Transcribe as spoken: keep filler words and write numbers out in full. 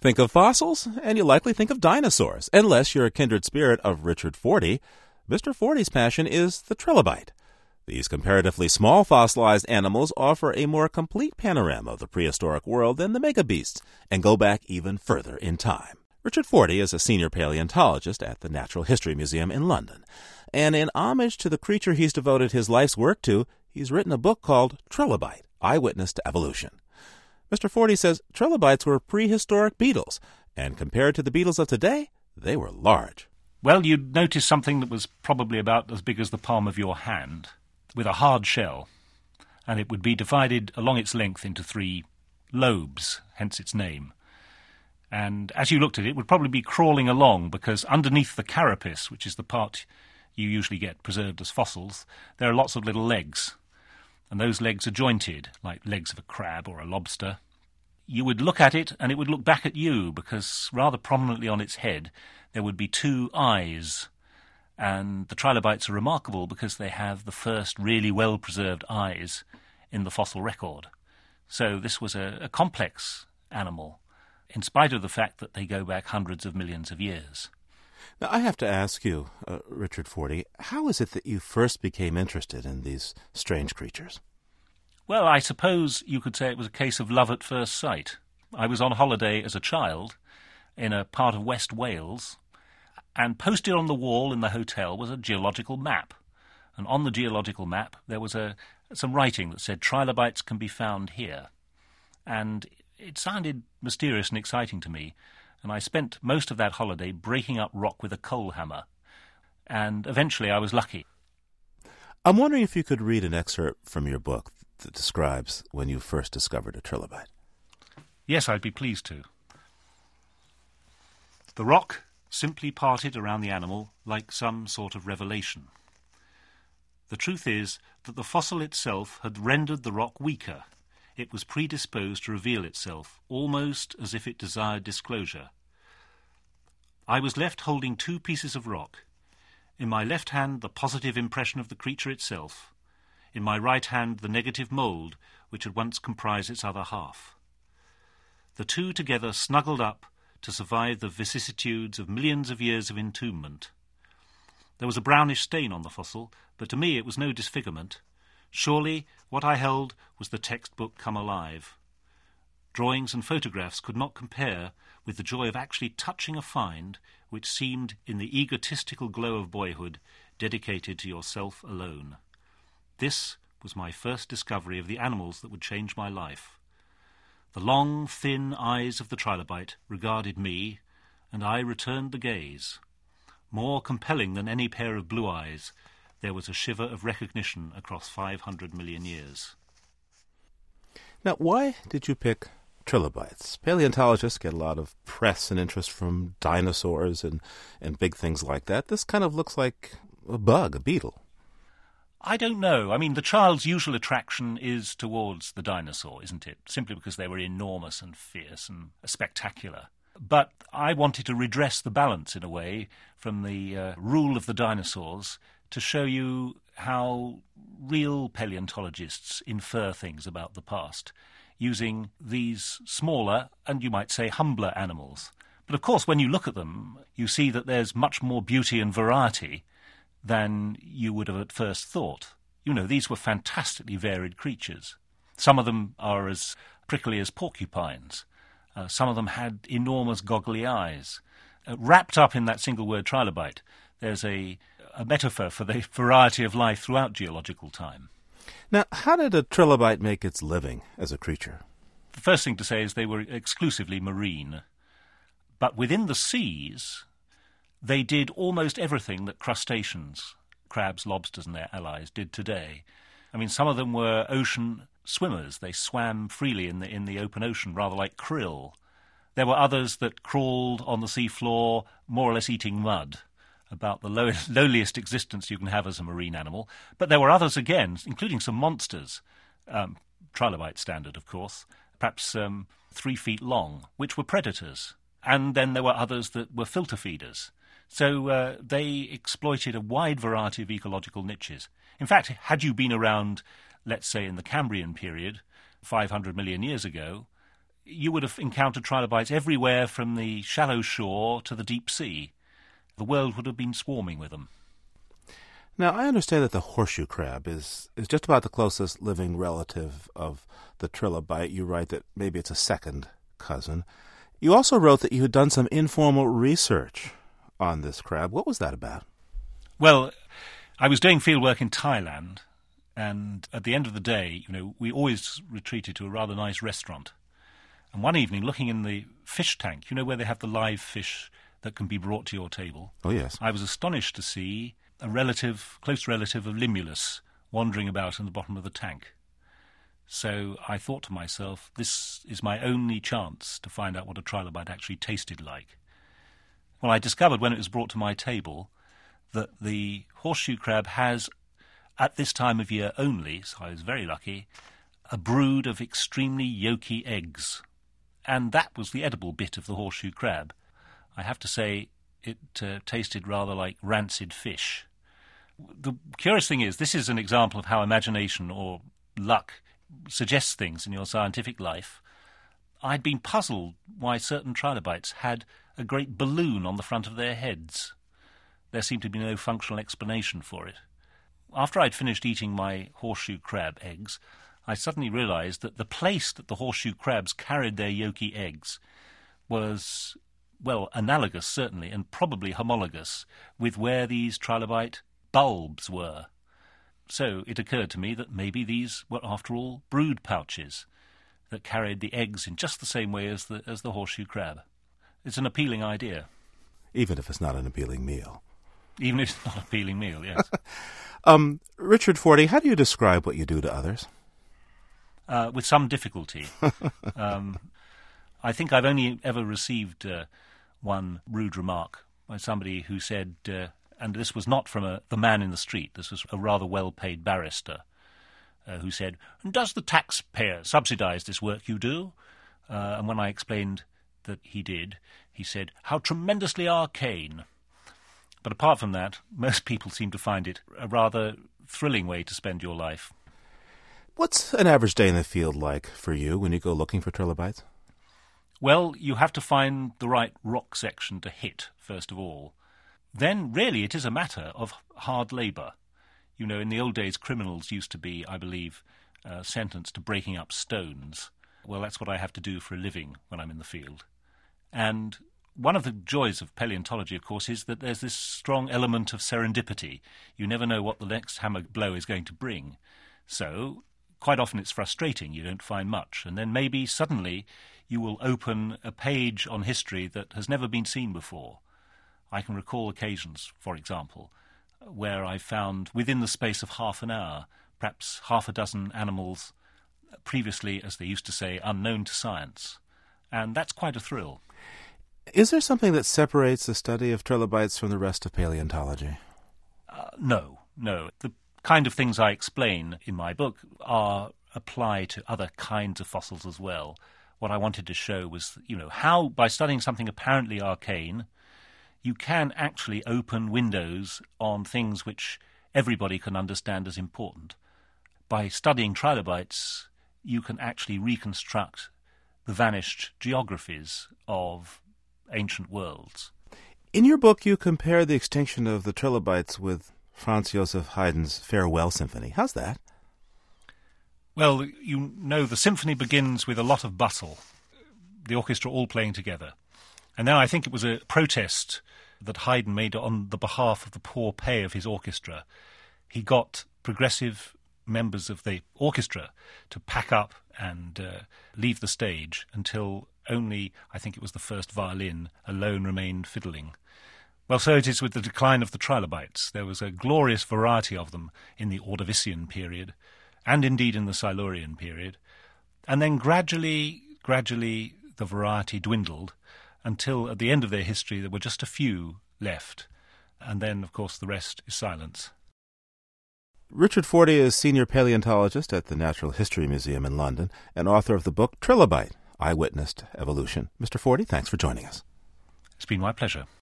Think of fossils, and you likely think of dinosaurs, unless you're a kindred spirit of Richard Fortey. Mister Fortey's passion is the trilobite. These comparatively small fossilized animals offer a more complete panorama of the prehistoric world than the megabeasts, and go back even further in time. Richard Fortey is a senior paleontologist at the Natural History Museum in London, and in homage to the creature he's devoted his life's work to, he's written a book called Trilobite, Eyewitness to Evolution. Mister Fortey says trilobites were prehistoric beetles, and compared to the beetles of today, they were large. Well, you'd notice something that was probably about as big as the palm of your hand, with a hard shell, and it would be divided along its length into three lobes, hence its name. And as you looked at it, it would probably be crawling along, because underneath the carapace, which is the part you usually get preserved as fossils, there are lots of little legs. And those legs are jointed, like legs of a crab or a lobster. You would look at it, and it would look back at you, because rather prominently on its head there would be two eyes. And the trilobites are remarkable because they have the first really well-preserved eyes in the fossil record. So this was a, a complex animal, in spite of the fact that they go back hundreds of millions of years. Now, I have to ask you, uh, Richard Fortey, how is it that you first became interested in these strange creatures? Well, I suppose you could say it was a case of love at first sight. I was on holiday as a child in a part of West Wales, and posted on the wall in the hotel was a geological map. And on the geological map there was a some writing that said, "Trilobites can be found here." And it sounded mysterious and exciting to me, and I spent most of that holiday breaking up rock with a coal hammer. And eventually I was lucky. I'm wondering if you could read an excerpt from your book that describes when you first discovered a trilobite. Yes, I'd be pleased to. The rock simply parted around the animal like some sort of revelation. The truth is that the fossil itself had rendered the rock weaker. It was predisposed to reveal itself, almost as if it desired disclosure. I was left holding two pieces of rock. In my left hand, the positive impression of the creature itself. In my right hand, the negative mould, which had once comprised its other half. The two together snuggled up to survive the vicissitudes of millions of years of entombment. There was a brownish stain on the fossil, but to me it was no disfigurement. Surely what I held was the textbook come alive. Drawings and photographs could not compare with the joy of actually touching a find which seemed, in the egotistical glow of boyhood, dedicated to yourself alone. This was my first discovery of the animals that would change my life. The long, thin eyes of the trilobite regarded me, and I returned the gaze. More compelling than any pair of blue eyes, there was a shiver of recognition across five hundred million years. Now, why did you pick trilobites? Paleontologists get a lot of press and interest from dinosaurs and, and big things like that. This kind of looks like a bug, a beetle. I don't know. I mean, the child's usual attraction is towards the dinosaur, isn't it? Simply because they were enormous and fierce and spectacular. But I wanted to redress the balance, in a way, from the uh, rule of the dinosaurs to show you how real paleontologists infer things about the past, using these smaller and, you might say, humbler animals. But of course, when you look at them, you see that there's much more beauty and variety than you would have at first thought. You know, these were fantastically varied creatures. Some of them are as prickly as porcupines. Uh, some of them had enormous goggly eyes. Uh, wrapped up in that single word trilobite, there's a, a metaphor for the variety of life throughout geological time. Now, how did a trilobite make its living as a creature? The first thing to say is they were exclusively marine. But within the seas, they did almost everything that crustaceans, crabs, lobsters and their allies, did today. I mean, some of them were ocean swimmers. They swam freely in the in the open ocean, rather like krill. There were others that crawled on the seafloor, more or less eating mud, about the low, lowliest existence you can have as a marine animal. But there were others again, including some monsters, um, trilobite standard, of course, perhaps um, three feet long, which were predators. And then there were others that were filter feeders. So uh, they exploited a wide variety of ecological niches. In fact, had you been around, let's say, in the Cambrian period, five hundred million years ago, you would have encountered trilobites everywhere from the shallow shore to the deep sea. The world would have been swarming with them. Now, I understand that the horseshoe crab is, is just about the closest living relative of the trilobite. You write that maybe it's a second cousin. You also wrote that you had done some informal research on this crab. What was that about? Well, I was doing field work in Thailand, and at the end of the day, you know, we always retreated to a rather nice restaurant. And one evening, looking in the fish tank, you know, where they have the live fish that can be brought to your table. Oh, yes. I was astonished to see a relative, close relative of Limulus wandering about in the bottom of the tank. So I thought to myself, this is my only chance to find out what a trilobite actually tasted like. Well, I discovered when it was brought to my table that the horseshoe crab has, at this time of year only, so I was very lucky, a brood of extremely yolky eggs. And that was the edible bit of the horseshoe crab. I have to say it uh, tasted rather like rancid fish. The curious thing is, this is an example of how imagination or luck suggests things in your scientific life. I'd been puzzled why certain trilobites had a great balloon on the front of their heads. There seemed to be no functional explanation for it. After I'd finished eating my horseshoe crab eggs, I suddenly realized that the place that the horseshoe crabs carried their yolky eggs was, well, analogous certainly, and probably homologous with where these trilobite bulbs were. So it occurred to me that maybe these were, after all, brood pouches that carried the eggs in just the same way as the as the horseshoe crab. It's an appealing idea. Even if it's not an appealing meal. Even if it's not an appealing meal, yes. um, Richard Fortey, how do you describe what you do to others? Uh, with some difficulty. um, I think I've only ever received uh, one rude remark by somebody who said, uh, and this was not from a, the man in the street, this was a rather well-paid barrister, uh, who said, "Does the taxpayer subsidise this work you do?" Uh, and when I explained that he did, he said, "How tremendously arcane." But apart from that, most people seem to find it a rather thrilling way to spend your life. What's an average day in the field like for you when you go looking for trilobites? Well, you have to find the right rock section to hit, first of all. Then, really, it is a matter of hard labour. You know, in the old days, criminals used to be, I believe, uh, sentenced to breaking up stones. Well, that's what I have to do for a living when I'm in the field. And one of the joys of paleontology, of course, is that there's this strong element of serendipity. You never know what the next hammer blow is going to bring. So quite often it's frustrating, you don't find much, and then maybe suddenly you will open a page on history that has never been seen before. I can recall occasions, for example, where I found within the space of half an hour perhaps half a dozen animals previously, as they used to say, unknown to science, and that's quite a thrill. Is there something that separates the study of trilobites from the rest of paleontology? Uh, no, no. The kind of things I explain in my book are apply to other kinds of fossils as well. What I wanted to show was, you know, how by studying something apparently arcane, you can actually open windows on things which everybody can understand as important. By studying trilobites, you can actually reconstruct the vanished geographies of ancient worlds. In your book, you compare the extinction of the trilobites with Franz Joseph Haydn's Farewell Symphony. How's that? Well, you know, the symphony begins with a lot of bustle, the orchestra all playing together. And then I think it was a protest that Haydn made on the behalf of the poor pay of his orchestra. He got progressive members of the orchestra to pack up and uh, leave the stage until only, I think it was the first violin, alone remained fiddling. Well, so it is with the decline of the trilobites. There was a glorious variety of them in the Ordovician period, and indeed in the Silurian period. And then gradually, gradually, the variety dwindled until at the end of their history there were just a few left. And then, of course, the rest is silence. Richard Fortey is senior paleontologist at the Natural History Museum in London and author of the book Trilobite, Eyewitnessed Evolution. Mister Fortey, thanks for joining us. It's been my pleasure.